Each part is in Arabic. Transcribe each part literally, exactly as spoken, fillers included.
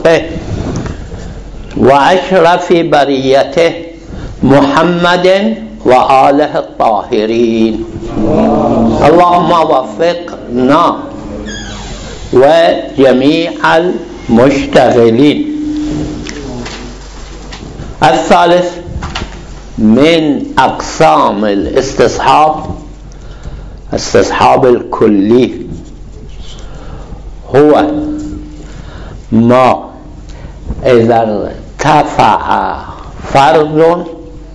خلقه وأشرف بريته محمد وآله الطاهرين. اللهم وفقنا وجميع المشتغلين. الثالث من أقسام الاستصحاب استصحاب الكلي، هو ما إذا ارتفع فرد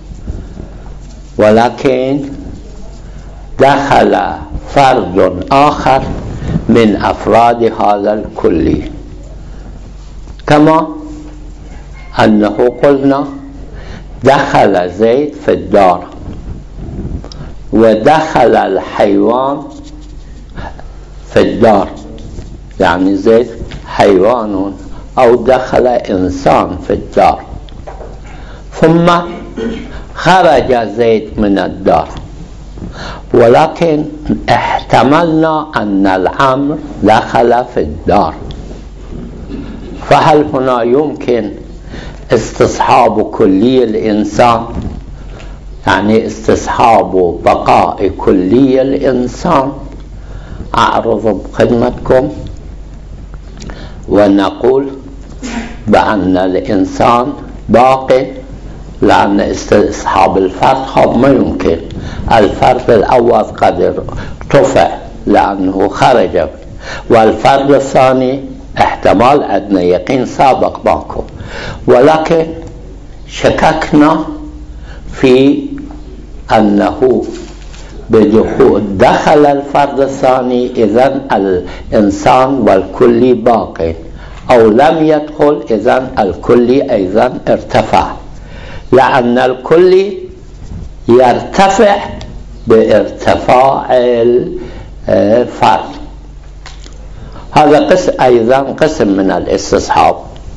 ولكن دخل فرد آخر من أفراد هذا الكلي، كما أنه قلنا دخل زيد في الدار ودخل الحيوان في الدار، يعني زيد حيوان أو دخل إنسان في الدار، ثم خرج زيد من الدار، ولكن احتملنا أن العمر دخل في الدار، فهل هنا يمكن استصحاب كلي الإنسان، يعني استصحاب بقاء كلي الإنسان؟ أعرض بخدمتكم ونقول بأن الإنسان باقي، لأن استصحاب الفرد ما يمكن. الفرد الأول قد ارتفع لأنه خرج، والفرد الثاني احتمال عندنا يقين سابق باكو، ولكن شككنا في أنه بدخول دخل الفرد الثاني إذن الإنسان والكلي باقي، أو لم يدخل إذن الكلي أيضا ارتفع، لأن الكلي يرتفع بارتفاع الفرد. هذا قسم أيضا قسم من الاستصحاب.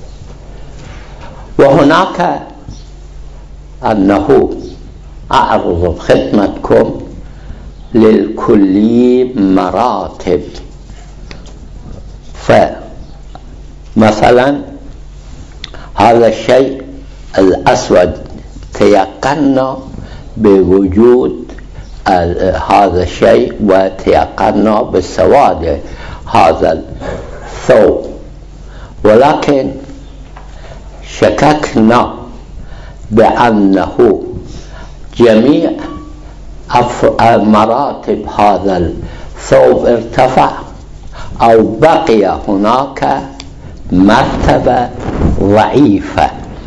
وهناك أنه أعرض بخدمتكم للكلي مراتب، فمثلا هذا الشيء الأسود تيقنا بوجود هذا الشيء وتيقنا بالسواد هذا الثوب، ولكن شككنا بأنه جميع مراتب هذا الثوب ارتفع أو بقي هناك مرتبة ضعيفة.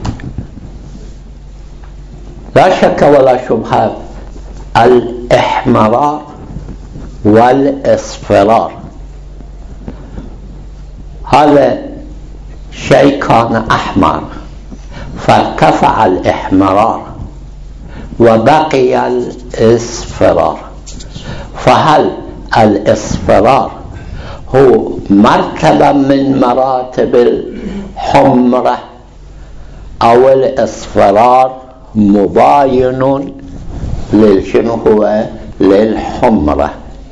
لا شك ولا شبهة الإحمرار والإصفرار، هذا شيء كان أحمر فارتفع الإحمرار وبقي الإصفرار، فهل الإصفرار هو مرتبة من مراتب الحمرة أو الإصفرار مباين للشنو هو للحمرة؟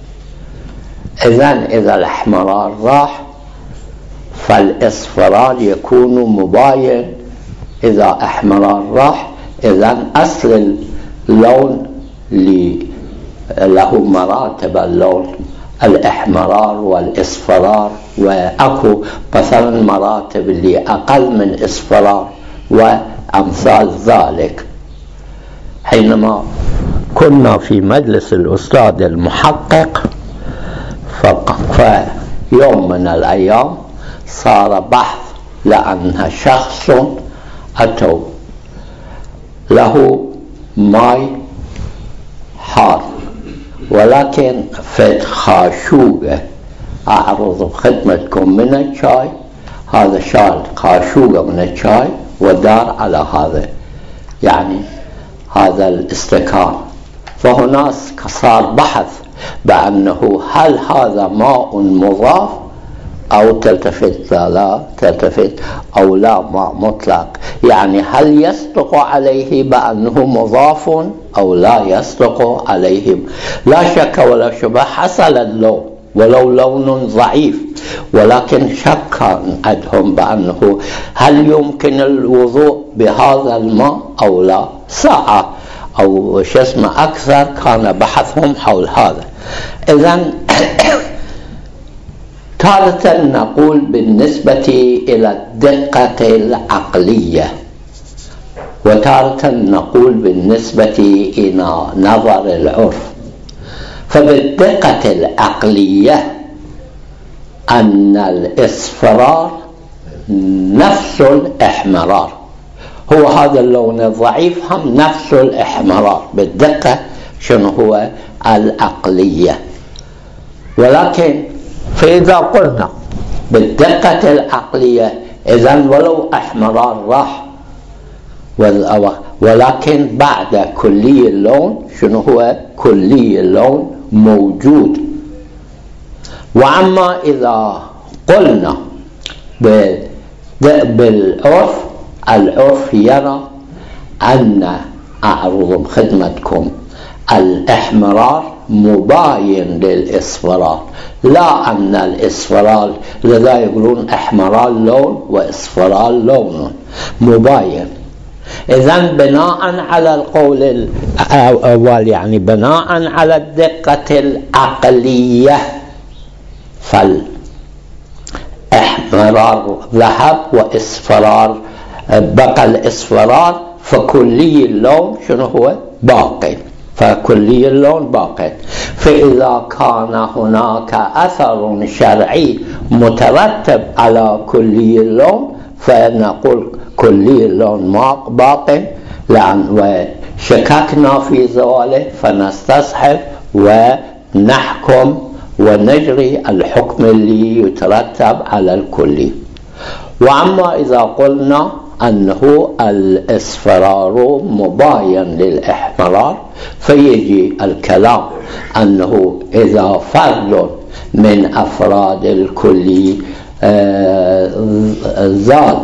إذن إذا الإحمرار راح فالإصفرار يكون مباين، إذا إحمرار راح إذن أصل اللون له مراتب اللون الإحمرار والإصفرار، وأكو مثلا مراتب اللي أقل من إصفرار وأمثال ذلك. حينما كنا في مجلس الأستاذ المحقق فيوم من الأيام صار بحث، لأن شخص أتوا له ماء حار ولكن في خاشوقة، أعرض خدمتكم من الشاي، هذا شال خاشوقة من الشاي ودار على هذا يعني هذا الاستكان، فهناك صار بحث بأنه هل هذا ماء مضاف أو تلتفت لا تلتفت أو لا ماء مطلق، يعني هل يصدق عليه بأنه مضاف أو لا يصدق عليه. لا شك ولا شبه حصل اللون ولو لون ضعيف، ولكن شك عندهم بأنه هل يمكن الوضوء بهذا الماء أو لا. ساعة أو شو اسمه أكثر كان بحثهم حول هذا. إذن تارة نقول بالنسبة إلى الدقة العقلية، وتارة نقول بالنسبة إلى نظر العرف. فبالدقة العقلية أن الإصفرار نفس الإحمرار، هو هذا اللون الضعيف هم نفس الإحمرار بالدقة شنو هو العقلية. ولكن فإذا قلنا بالدقة العقلية إذن ولو إحمرار راح، ولكن بعد كلي اللون شنو هو كلي اللون موجود. وأما إذا قلنا بالعرف، العرف يرى أن أعرض بخدمتكم الإحمرار مباين للإصفرار، لا أن الإصفرار، لذا يقولون إحمرار لون وإصفرار لون مباين. إذن بناء على القول الأول، يعني بناء على الدقة العقلية، فالإحمرار ذهب وإصفرار بقى الإصفرار، فكلي اللون شنو هو باقي، فكلي اللون باقي. فإذا كان هناك أثر شرعي مترتب على كلي اللون فنقول كلي اللون ما باقي، لأن وشككنا في زواله فنستصحب ونحكم ونجري الحكم اللي يترتب على الكلي. وأما إذا قلنا أنه الإصفرار مباين للإحمرار فيجي الكلام أنه إذا فرد من أفراد الكلي زال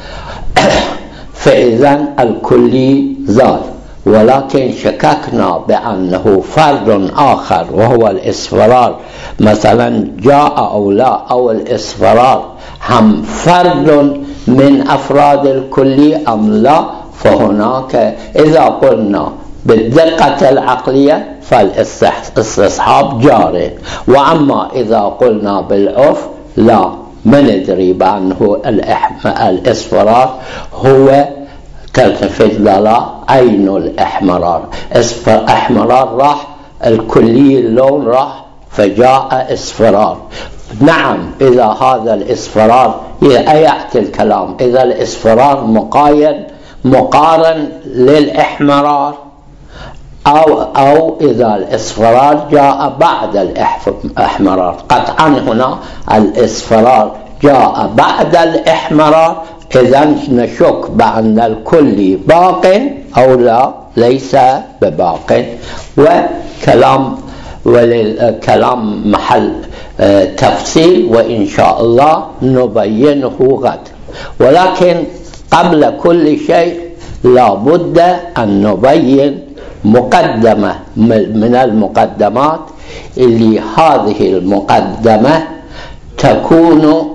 فإذن الكلي زال، ولكن شككنا بأنه فرد آخر وهو الإصفرار مثلا جاء أو لا، أو الإصفرار هم فرد من أفراد الكلي أم لا، فهناك إذا قلنا بالدقة العقلية فالاستصحاب جاري. وأما إذا قلنا بالعرف لا، ما ندري بأنه الإصفرار هو تلتفت لا عين الإحمرار، إحمرار راح الكلي اللون راح فجاء إصفرار. نعم إذا هذا الإصفرار يأتي الكلام إذا الإصفرار مقايد مقارن للإحمرار، أو, أو إذا الإصفرار جاء بعد الإحمرار. قطعا هنا الإصفرار جاء بعد الإحمرار، إذن نشك بأن الكل باق أو لا ليس بباق. وكلام وللكلام محل تفصيل وإن شاء الله نبينه غد. ولكن قبل كل شيء لا بد أن نبين مقدمة من المقدمات، اللي هذه المقدمة تكون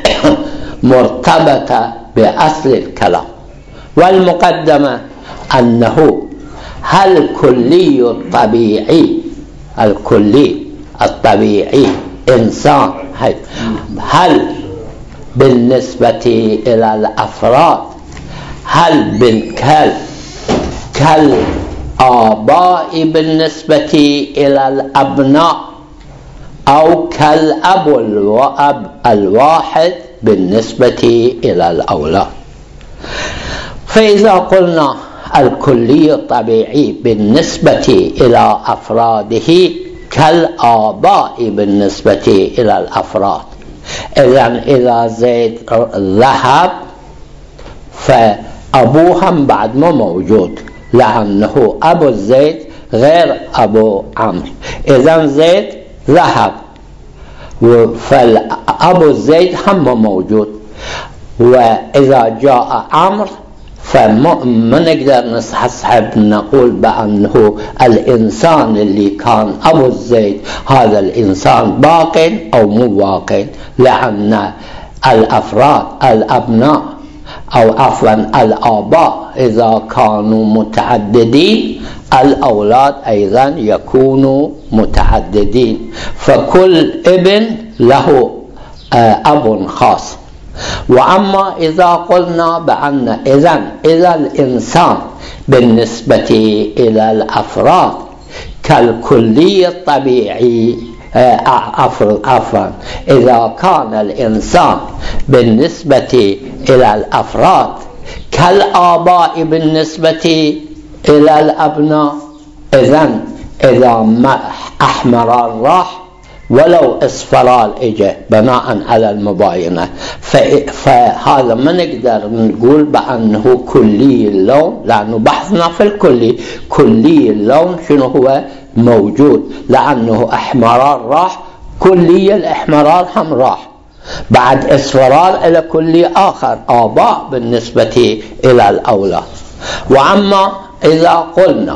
مرتبطة بأصل الكلام. والمقدمة أنه هل كلي الطبيعي الكلي الطبيعي إنسان هل بالنسبة إلى الأفراد هل بالكل كالآباء بالنسبة إلى الأبناء أو كالأب والأب الواحد بالنسبة إلى الأولاد. فإذا قلنا الكلي الطبيعي بالنسبة إلى أفراده كالآباء بالنسبة إلى الأفراد، إذن إذا زيد ذهب فأبوهم بعد ما موجود، لأنه أبو زيد غير أبو عمرو. إذن زيد ذهب فالأبو زيد هم موجود. وإذا جاء عمرو فما نقدر نسحب نقول بأنه الإنسان اللي كان أبو الزيد هذا الإنسان باق أو مو باق، لأن الأفراد الأبناء أو عفوا الآباء إذا كانوا متعددين الأولاد أيضا يكونوا متعددين، فكل ابن له أب خاص. وأما إذا قلنا بأن إذن إذا الإنسان بالنسبة إلى الأفراد كالكلي الطبيعي عفوا إذا كان الإنسان بالنسبة إلى الأفراد كالآباء بالنسبة إلى الأبناء، إذن إذا ما أحمران راح ولو اصفرال اجى بناء على المباينة، فهذا ما نقدر نقول بأنه كلي اللون، لأنه بحثنا في الكلي كلي اللون شنو هو موجود، لأنه احمرار راح كلي الاحمرار هم راح، بعد اصفرال إلى كلي آخر آباء بالنسبة إلى الأولاد. وأما إذا قلنا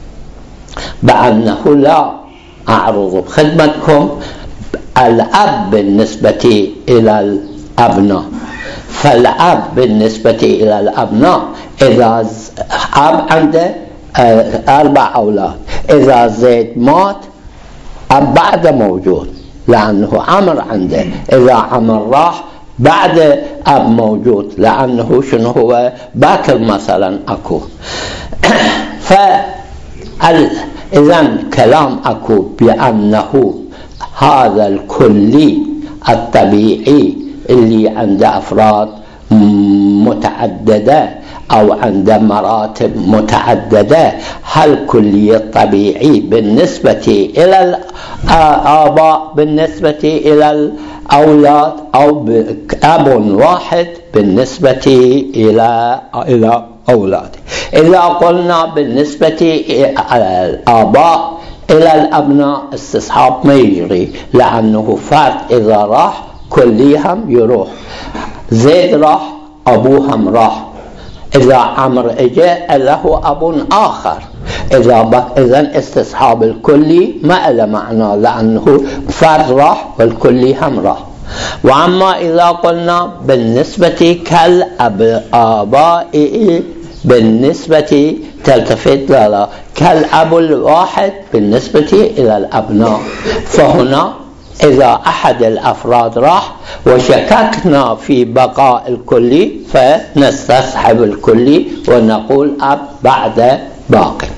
بأنه لا أعرض بخدمتكم الأب بالنسبة إلى الأبناء، فالأب بالنسبة إلى الأبناء إذا أب عنده أربع أولاد، إذا زيد مات أب بعد موجود لأنه عمر عنده، إذا عمر راح بعد أب موجود لأنه شنو هو باكر مثلا أكو. فال إذن كلام أكو بأنه هذا الكلي الطبيعي اللي عنده أفراد متعددة أو عنده مراتب متعددة، هل كلي الطبيعي بالنسبة إلى الآباء بالنسبة إلى الأولاد أو أب واحد بالنسبة إلى إلى أولاده. إذا قلنا بالنسبة الآباء إلى الأبناء استصحاب ما يجري، لأنه فرد إذا راح كلهم يروح، زيد راح أبوهم راح، إذا عمر إجا له أب آخر، إذا بك إذن استصحاب الكلي ما له معنى لأنه فرد راح والكلي هم راح. وأما إذا قلنا بالنسبة كالآباء بالنسبة تلتفت لا لا كالأب الواحد بالنسبة إلى الأبناء، فهنا إذا أحد الأفراد راح وشككنا في بقاء الكلي فنستصحب الكلي ونقول أب بعد باقي.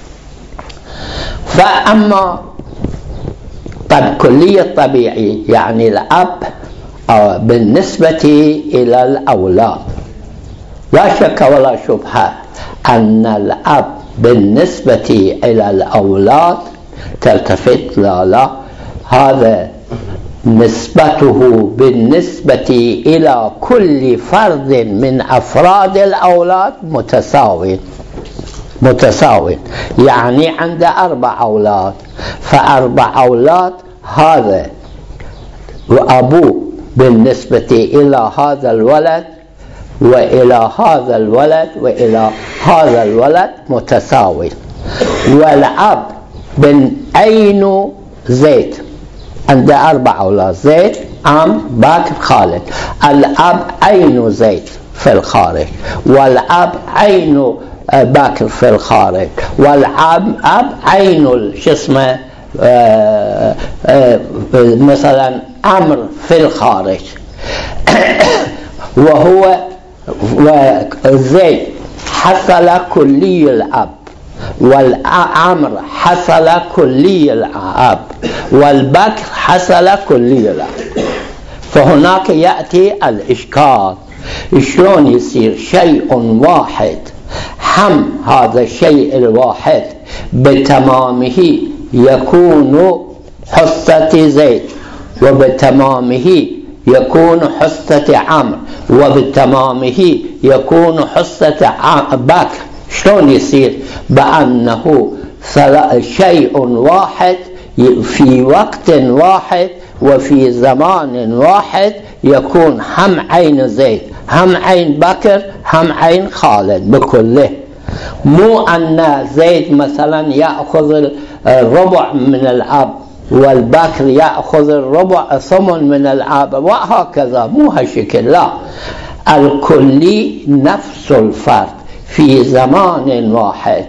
فأما طب كلي الطبيعي يعني الأب بالنسبة إلى الأولاد، لا شك ولا شبهة أن الأب بالنسبة إلى الأولاد تلتفت لا لا هذا نسبته بالنسبة إلى كل فرد من أفراد الأولاد متساوي متساوي يعني عنده أربع أولاد، فأربع أولاد هذا وأبوه بالنسبة إلى هذا الولد وإلى هذا الولد وإلى هذا الولد متساوي. والأب بن أين زيد عنده أربع أولاد، زيد عم باكر خالد، الأب عين زيد في الخارج، والأب عين باكر في الخارج، والأب أب عين شو اسمه مثلا عمرو في الخارج وهو وزيد حصل كلي الأب، والعمر حصل كلي الأب، والبكر حصل كلي الأب. فهناك يأتي الإشكال، شلون يصير شيء واحد هم هذا الشيء الواحد بتمامه يكون حصة زيد، وبتمامه يكون حصة عمرو، وبتمامه يكون حصة بكر، شلون يصير بأنه شيء واحد في وقت واحد وفي زمان واحد يكون هم عين زيد هم عين بكر هم عين خالد بكله، مو أن زيد مثلا يأخذ الربع من الأب والبكر يأخذ الربع ثمن من الأب وهكذا، مو هالشكل، لا، الكلي نفس الفرد في زمان واحد،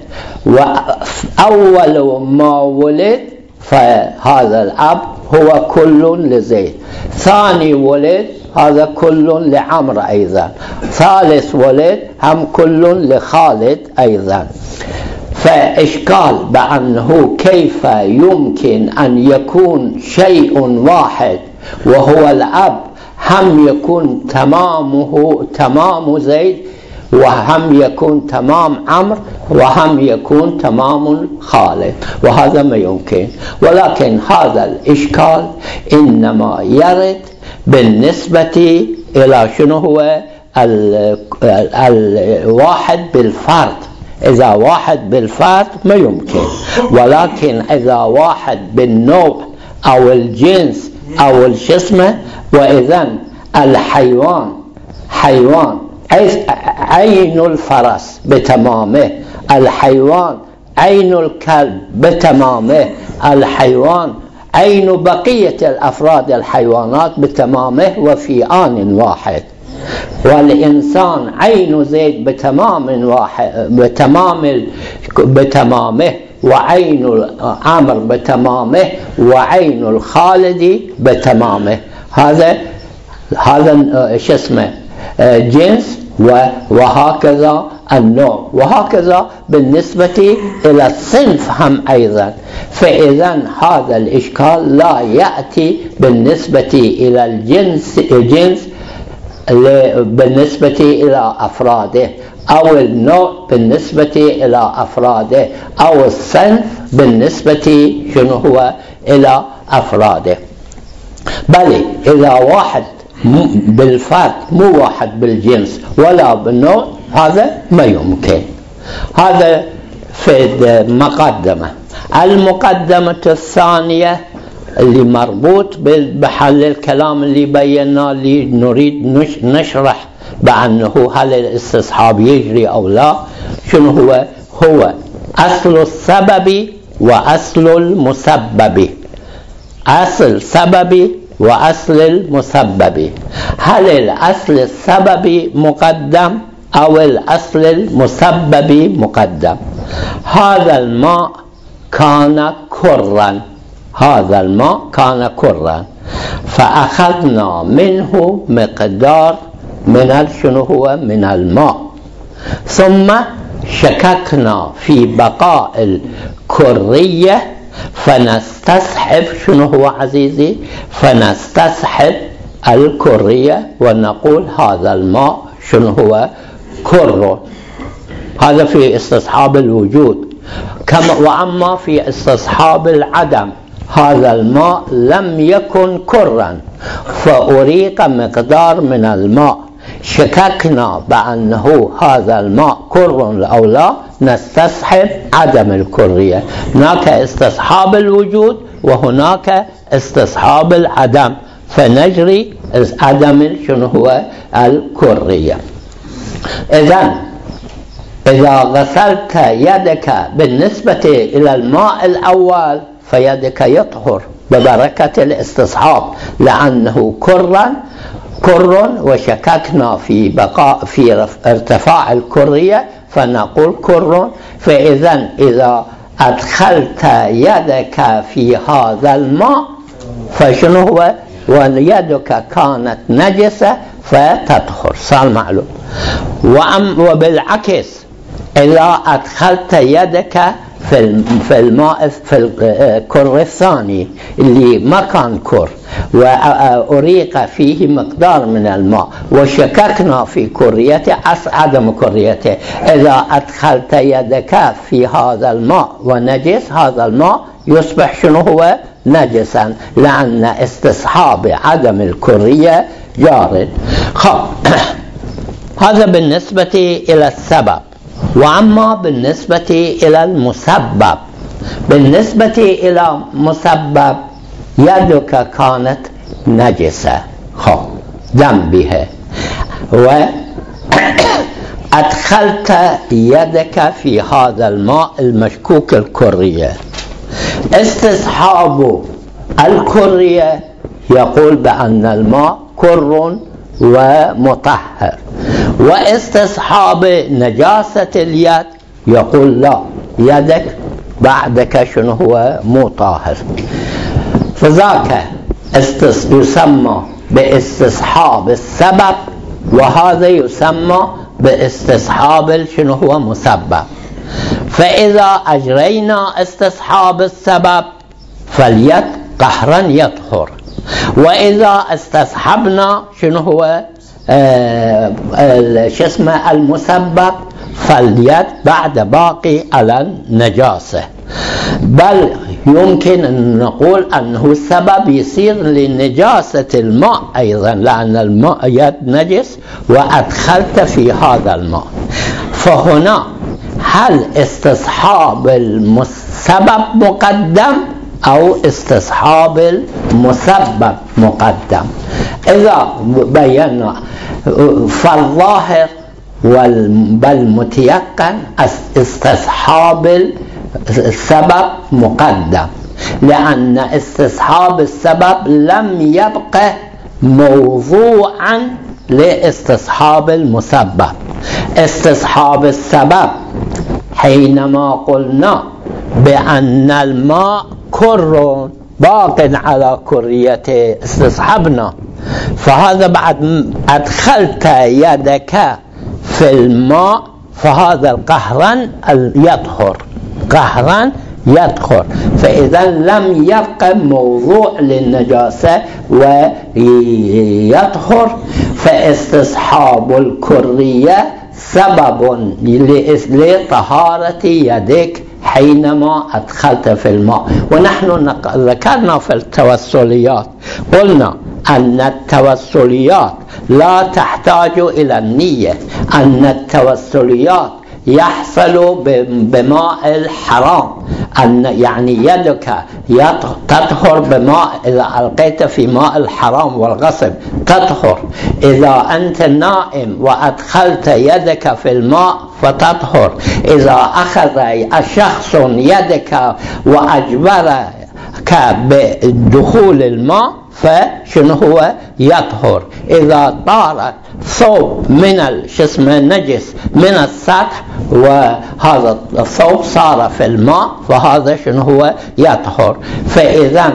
وأول ما ولد فهذا الأب هو كل لزيد، ثاني ولد هذا كل لعمر أيضا، ثالث ولد هم كل لخالد أيضا. فإشكال بأنه كيف يمكن أن يكون شيء واحد وهو الأب هم يكون تمامه تمام زيد، وهم يكون تمام عمرو، وهم يكون تمام خالد، وهذا ما يمكن. ولكن هذا الإشكال إنما يرد بالنسبة إلى شنو هو الواحد بالفرد. إذا واحد بالفرد ما يمكن، ولكن إذا واحد بالنوع أو الجنس أو الجسم، وإذا الحيوان حيوان عين الفرس بتمامه، الحيوان عين الكلب بتمامه، الحيوان عين بقية الأفراد الحيوانات بتمامه وفي آن واحد، والإنسان عين زيد بتمام واحد بتمام بتمامه، وعين العمر بتمامه، وعين الخالد بتمامه. هذا هذا شو اسمه جنس، وهكذا النوع، وهكذا بالنسبة إلى الصنف هم أيضا. فإذا هذا الإشكال لا يأتي بالنسبة إلى الجنس الجنس بالنسبة إلى أفراده، أو النوع بالنسبة إلى أفراده، أو الصنف بالنسبة شنو هو إلى أفراده. بل إذا واحد بالفرد مو واحد بالجنس ولا بالنوع، هذا ما يمكن. هذا في المقدمة. المقدمة الثانية اللي مربوط بحل الكلام اللي بينا، اللي نريد نشرح بأنه هل الاستصحاب يجري أو لا، شنو هو؟ هو أصل السبب وأصل المسبب. أصل سبب وأصل المسبب. هل الأصل السبب مقدم أو الأصل المسبب مقدم؟ هذا الماء كان كرا، هذا الماء كان كرا، فأخذنا منه مقدار من شنو هو من الماء، ثم شككنا في بقاء الكرية، فنستصحب شنو هو عزيزي، فنستصحب الكرية ونقول هذا الماء شنو هو كر. هذا في استصحاب الوجود. كما وأما في استصحاب العدم، هذا الماء لم يكن كرا فأريق مقدار من الماء، شككنا بأنه هذا الماء كر أو لا، نستصحب عدم الكرية. هناك استصحاب الوجود وهناك استصحاب العدم، فنجري عدم شنو هو الكرية. إذن إذا غسلت يدك بالنسبة إلى الماء الأول فيدك يطهر ببركة الاستصحاب، لأنه كرا كر، وشككنا في بقاء في ارتفاع الكرية فنقول كر. فإذا إذا أدخلت يدك في هذا الماء فشنو هو؟ ويدك كانت نجسة فتطهر، صار معلوم. وبالعكس إذا أدخلت يدك في الماء في الكر الثاني اللي ما كان كر وأريق فيه مقدار من الماء وشككنا في كريته عدم كريته، إذا أدخلت يدك في هذا الماء ونجس، هذا الماء يصبح شنو هو نجسا، لأن استصحاب عدم الكرية جارد. هذا بالنسبة إلى السبب. وأما بالنسبة إلى المسبب، بالنسبة إلى مسبب يدك كانت نجسة، خب دم بها، أدخلت يدك في هذا الماء المشكوك الكرية. استصحاب الكرية يقول بأن الماء كر ومطهر، واستصحاب نجاسة اليد يقول لا، يدك بعدك شنو هو مو طاهر. فذاك يسمى باستصحاب السبب، وهذا يسمى باستصحاب شنو هو مسبب. فإذا أجرينا استصحاب السبب فاليد قهرا يطهر، وإذا استصحبنا شنو هو آه شو اسمه المسبب فاليد بعد باقي على النجاسة. بل يمكن أن نقول أنه السبب يصير لنجاسة الماء أيضا، لأن الماء يد نجس وأدخلت في هذا الماء. فهنا هل استصحاب السبب مقدم أو استصحاب المسبب مقدم؟ إذا بينا فالظاهر بل متيقن استصحاب السبب مقدم، لأن استصحاب السبب لم يبقى موضوعا لاستصحاب المسبب. استصحاب السبب حينما قلنا بأن الماء كر باق على كريته استصحبنا، فهذا بعد أدخلت يدك في الماء فهذا قهرا يطهر، قهرا يدخل. فإذا لم يبقى موضوع للنجاسة ويطهر. فاستصحاب الكرية سبب لطهارة يدك حينما أدخلت في الماء. ونحن ذكرنا في التوسليات قلنا أن التوسليات لا تحتاج إلى النية، أن التوسليات يحصل بماء الحرام، أن يعني يدك تطهر بماء، إذا ألقيت في ماء الحرام والغصب تطهر. إذا أنت نائم وأدخلت يدك في الماء فتطهر. إذا أخذ الشخص يدك وأجبرك بدخول الماء فشنو هو يطهر. إذا طار ثوب من شسم النجس من السطح وهذا الثوب صار في الماء فهذا شنو هو يطهر. فإذا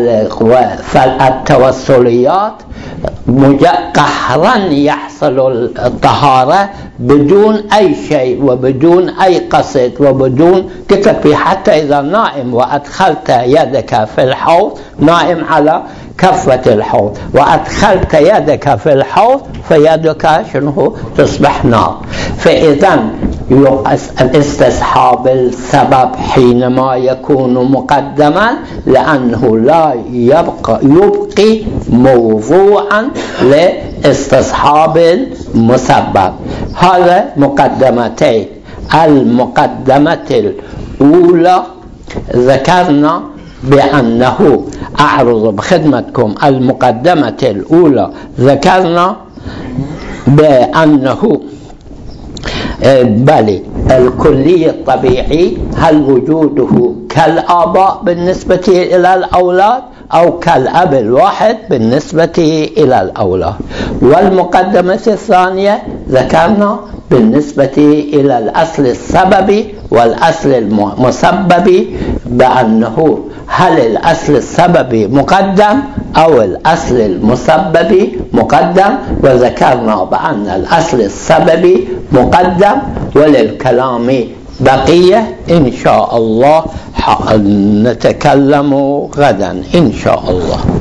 التوسليات قهرا يحصل الطهارة بدون أي شيء وبدون أي قصد وبدون تكفي. حتى إذا نائم وأدخلت يدك في الحوض، نائم على كفة الحوض وأدخلت يدك في الحوض فيدك شنو تصبح نار. فإذا استصحاب السبب حينما يكون مقدما لأنه لا يبقى يبقي موضوعا لاستصحاب المسبب. هذا مقدمتين. المقدمة الأولى ذكرنا بأنه أعرض بخدمتكم المقدمة الأولى ذكرنا بأنه بل الكلي الطبيعي هل وجوده كالآباء بالنسبة إلى الأولاد أو كالأب الواحد بالنسبة إلى الأولاد. والمقدمة الثانية ذكرنا بالنسبة إلى الأصل السببي والأصل المسببي بأنه هل الأصل السببي مقدم أو الأصل المسببي مقدم. وذكرنا بأن الأصل السببي مقدم. وللكلام بقية إن شاء الله نتكلم غدا إن شاء الله.